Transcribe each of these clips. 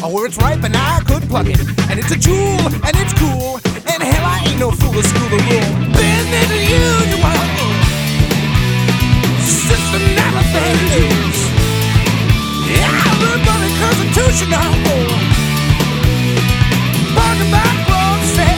where it's ripe and I could pluck it. And it's a jewel, and it's cool, and hell, I ain't no fool to school the rule. Business as usual, systematic things. Yeah, we're running constitutional. Bargain back road set.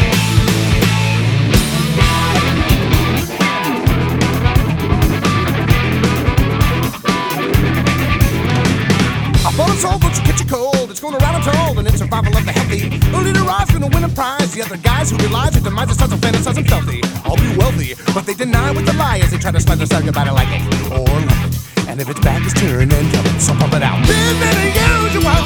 Bought a soul, but you catch you cold. It's going around and told, and it's survival of the healthy. The leader I's gonna win a prize. The other guys who realize their demise is such a fantasize and filthy. I'll be wealthy, but they deny with the lie as they try to slide their song about it like it or love it. And if its back is turned and covered, so pump it out. Business as usual.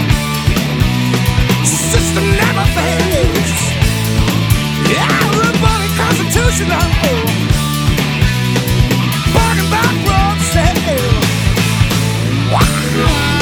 System never fails. Yeah, we're running constitutional. Bargain back road sale. Wow.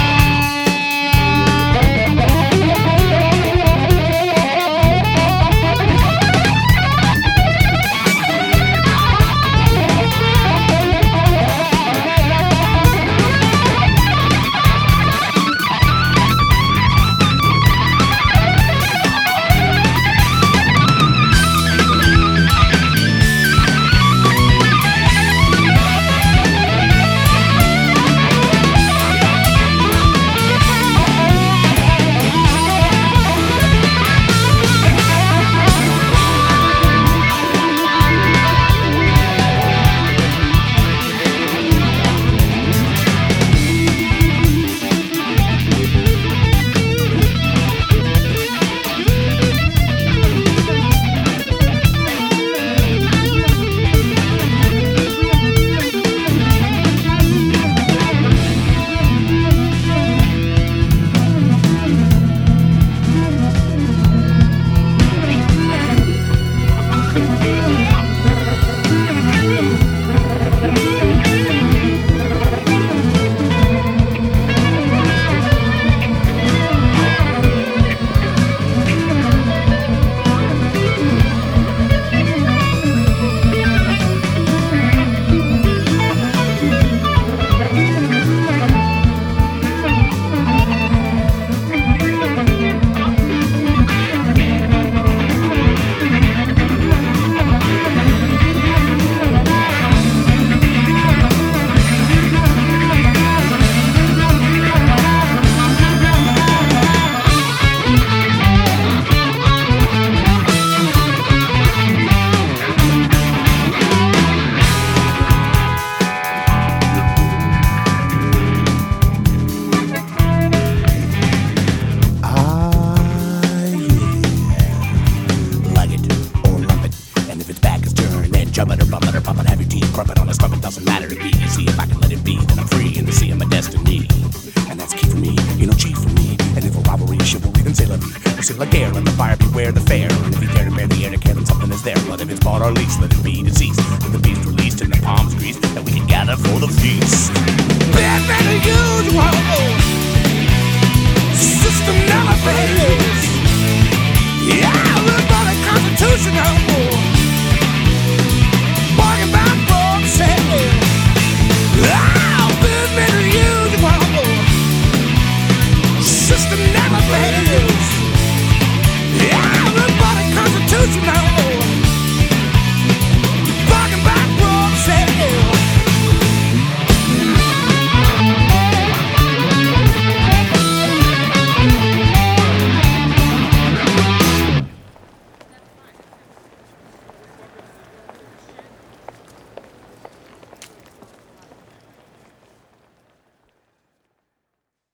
Have your teeth crumpet on a scrub, it doesn't matter to me. See if I can let it be, then I'm free in the sea of my destiny. And that's key for me, you know, chief for me. And if a robbery, chivalry, then say la vie. Or say la guerre, let the fire beware the fair. And if you dare to bear the air to care, then something is there. But if it's bought or leased, let it be deceased. With the beast released and the palms greased, that we can gather for the feast. Bad than the usual. System never fails. Yeah, we're running constitutional.